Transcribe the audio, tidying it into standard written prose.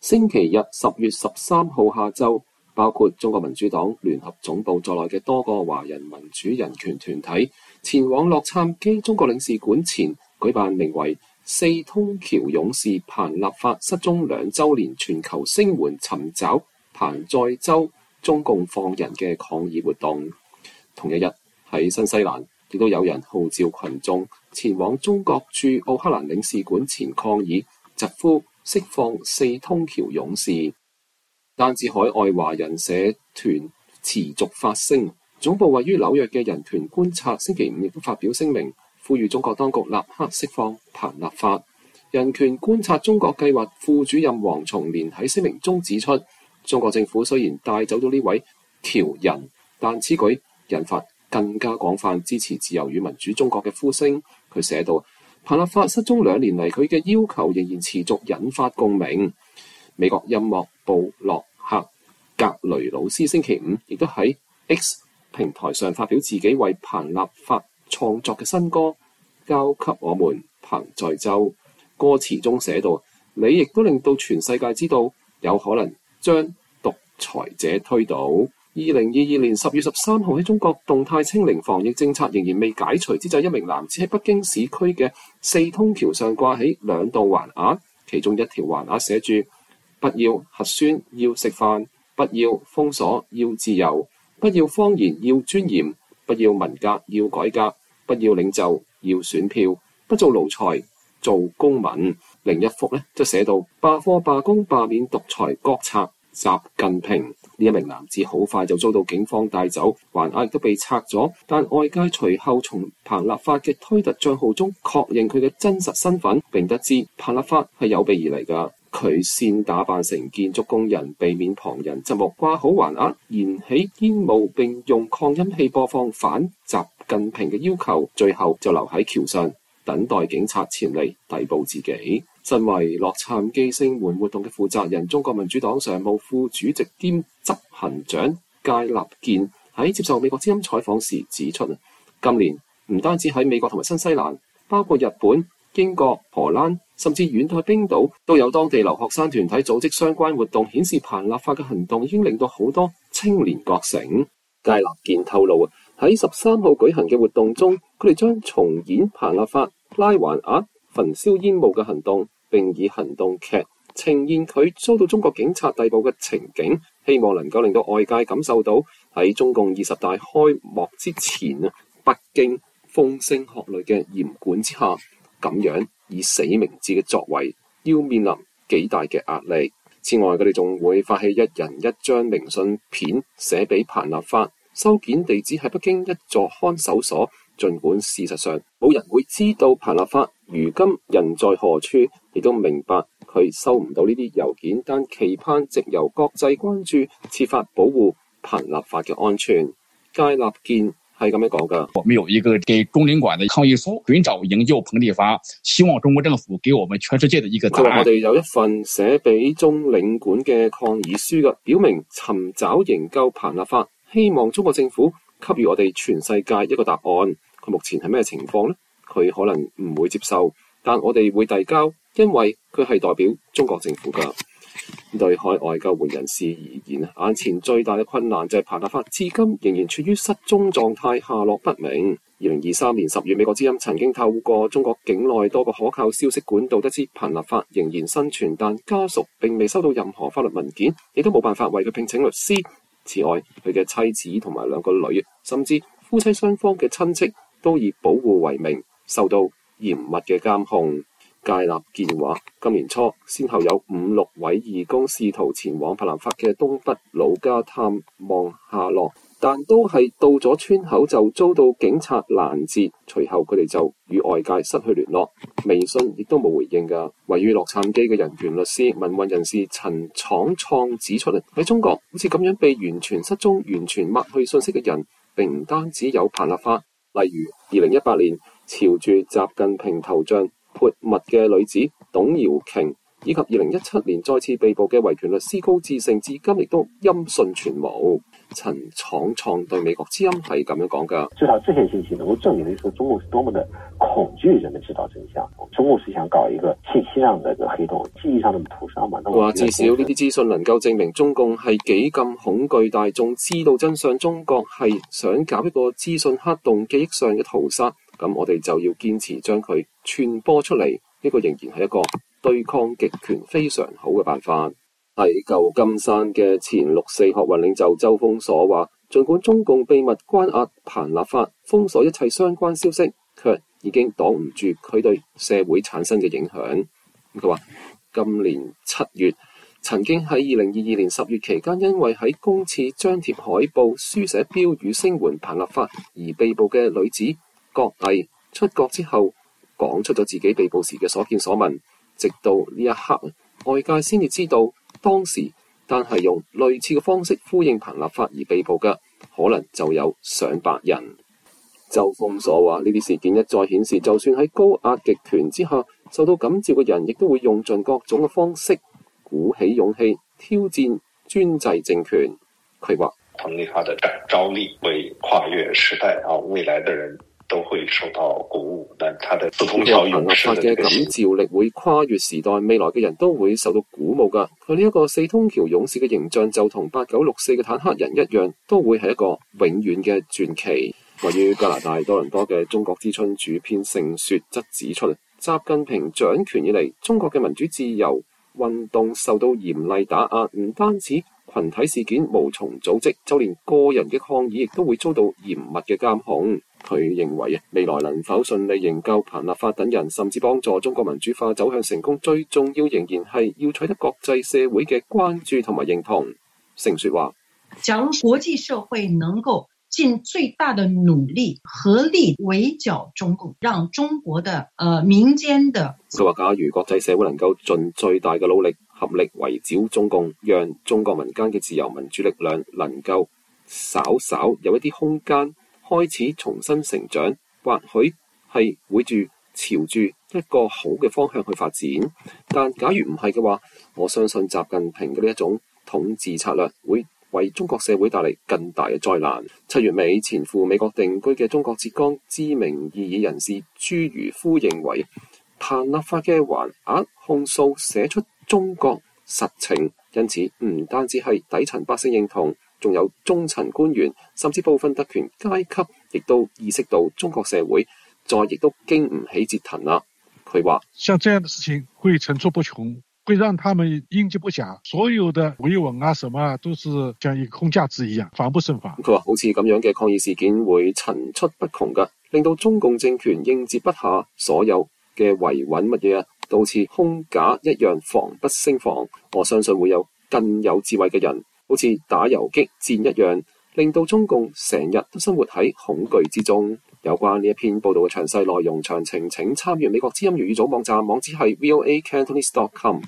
星期日10月13號下晝，包括中國民主黨聯合總部在內嘅多個華人民主人權團體前往洛杉磯中國領事館前舉辦名為四通橋勇士彭立發失蹤2週年全球聲援尋找彭載舟中共放人嘅抗議活動。同一日喺新西蘭，亦都有人號召群眾前往中國駐奧克蘭領事館前抗議，疾呼釋放四通橋勇士。單止海外華人社團持續發聲，總部位於紐約嘅人權觀察星期五亦都發表聲明，呼籲中國當局立刻釋放彭立發。人權觀察中國計劃副主任黃松年喺聲明中指出，中國政府雖然帶走咗呢位橋人，但此舉引發更加廣泛支持自由與民主中國嘅呼聲。佢寫道，彭立發失蹤2年嚟，佢嘅要求仍然持續引發共鳴。美國音樂布洛克格雷魯斯星期五亦都喺 X 平台上發表自己為彭立發創作嘅新歌《交給我們彭載舟》。歌詞中寫道，你亦都令到全世界知道，有可能將獨裁者推倒。2022年10月13號喺中國動態清零防疫政策仍然未解除之際，一名男子喺北京市區嘅四通橋上掛起2道橫額，其中一條橫額寫住：不要核酸，要食飯；不要封鎖，要自由；不要謊言，要尊嚴；不要文革，要改革；不要領袖，要選票；不做奴才，做公民。另一幅就寫到：罷課、罷工、罷免獨裁國策習近平。呢一名男子好快就遭到警方帶走，橫額亦都被拆咗，但外界隨後從彭立發嘅推特賬號中確認佢嘅真實身份，並得知彭立發係有備而嚟㗎。佢先打扮成建築工人，避免旁人側目，掛好橫額，燃起煙霧，並用擴音器播放反習近平嘅要求，最後就留喺橋上等待警察前嚟逮捕自己。身為洛杉磯聲援活動嘅負責人，中國民主黨常務副主席兼執行長芥立健喺接受美國之音採訪時指出，今年唔單止喺美國同埋新西蘭，包括日本、英國、荷蘭，甚至遠在冰島，都有當地留學生團體組織相關活動，顯示彭立發嘅行動已經令到好多青年覺醒。芥立健透露，喺13號舉行嘅活動中，佢哋將重演彭立發拉橫額、焚燒煙霧嘅行動，並以行動劇呈現佢遭到中國警察逮捕嘅情景，希望能夠令到外界感受到喺中共20大開幕之前，北京風聲鶴唳嘅嚴管之下，咁樣以死明志嘅作為要面臨幾大嘅壓力。此外，佢哋仲會發起一人一張明信片寫俾彭立發，收件地址喺北京一座看守所。儘管事實上冇人會知道彭立發如今人在何處，亦都明白佢收唔到呢啲郵件，但期盼藉由國際關注設法保護彭立發嘅安全。芥立健係咁樣講㗎。 我們有一個給中領館的抗議書，尋找營救彭立發，希望中國政府給我們全世界的一個答案。 我哋有一份寫俾中領館嘅抗議書嘅，表明尋找營救彭立發，希望中國政府給予我哋全世界一個答案。佢目前係咩情況呢？佢可能唔會接受，但我哋會遞交，因為佢係代表中國政府㗎。對海外救援人士而言，眼前最大嘅困難就係彭立發至今仍然處於失蹤狀態，下落不明。2023年10月，美國之音曾經透過中國境內多個可靠消息管道得知彭立發仍然生存，但家屬並未收到任何法律文件，亦都冇辦法為佢聘請律師。此外，佢嘅妻子同埋2個女，甚至夫妻雙方嘅親戚都以保護為名，受到嚴密嘅監控。芥立健話，今年初先後有5-6位義工試圖前往彭立發嘅東北老家探望下落，但都係到咗村口就遭到警察攔截，隨後佢哋就與外界失去聯絡，微信亦都冇回應㗎。位於洛杉磯嘅人權律師、民運人士陳闖創指出，喺中國好似咁樣被完全失蹤、完全抹去信息嘅人，並唔單止有彭立發，例如2018年朝住習近平頭像潑墨嘅女子董瑤瓊， 以及2017年再次被捕嘅維權律師高志勝，至今亦都音訊全無。陳闖創對美國之音係咁樣講㗎。 至少這些信息能夠證明的說，中共是多麼的恐懼人們知道真相。中共是想搞一個信息上的一個黑洞，記憶上的屠殺嘛。 話至少呢啲資訊能夠證明中共係幾咁恐懼大眾知道真相，中國係想搞一個資訊黑洞、記憶上嘅屠殺。咁我哋就要堅持將佢傳播出嚟，呢個仍然係一個對抗極權非常好嘅辦法。喺舊金山嘅前6四學運領袖周鋒所話，儘管中共秘密關押彭立發，封鎖一切相關消息，卻已經擋唔住佢對社會產生嘅影響。佢話今年7月曾經喺2022年10月期間，因為喺公廁張貼海報、書寫標語聲援彭立發而被捕嘅女子郭毅出國之後，講出咗自己被捕時嘅所見所聞，直到呢一刻，外界先至知道。當時，但係用類似嘅方式呼應彭立發而被捕嘅，可能就有上百人。周鋒所話：呢啲事件一再顯示，就算喺高壓極權之下，受到感召嘅人，亦都會用盡各種嘅方式，鼓起勇氣挑戰專制政權。佢話： 彭立發的招力為跨越時代啊，未來的人都會受到鼓舞，但他的四通橋勇士嘅感召力會跨越時代，未來嘅人都會受到鼓舞㗎。佢呢一個四通橋勇士嘅形象就同8964嘅坦克人一樣，都會係一個永遠嘅傳奇。位於加拿大多倫多嘅中國之春主編盛雪則指出，習近平掌權以嚟，中國嘅民主自由運動受到嚴厲打壓，唔單止群體事件無從組織，就連個人嘅抗議亦都會遭到嚴密嘅監控。佢認為未來能否順利營救彭立發等人，甚至幫助中國民主化走向成功，最重要仍然係要取得國際社會嘅關注同埋認同。盛雪話： 假如國際社會能夠盡最大的努力，合力圍剿中共，讓中國的民間的。 佢話：假如國際社會能夠盡最大嘅努力，合力圍剿中共，讓中國民間嘅自由民主力量能夠稍稍有一啲空間，開始重新成長，或許係會朝住一個好嘅方向去發展。但假如唔係嘅話，我相信習近平嘅呢一種統治策略會為中國社會帶嚟更大嘅災難。7月尾前赴美國定居嘅中國浙江知名異議人士朱如夫認為，彭立發嘅還押控訴寫出中國實情，因此唔單止係底層百姓認同，仲有中層官員，甚至部分特權階級，亦都意識到中國社會再亦都經唔起折騰啦。佢話： 像這樣的事情會層出不窮，會讓他們應接不暇，所有的維穩啊什麼都是像一個空架子一樣，防不勝防。 佢話好似咁樣嘅抗議事件會層出不窮㗎，令到中共政權應接不暇，所有嘅維穩乜嘢啊，都好似空架一樣防不勝防。我相信會有更有智慧嘅人，好似打游擊戰一樣，令到中共成日都生活喺恐懼之中。有關呢一篇報道嘅詳細內容詳情，請參閱美國之音粵語組網站，網址係voacantonese.com。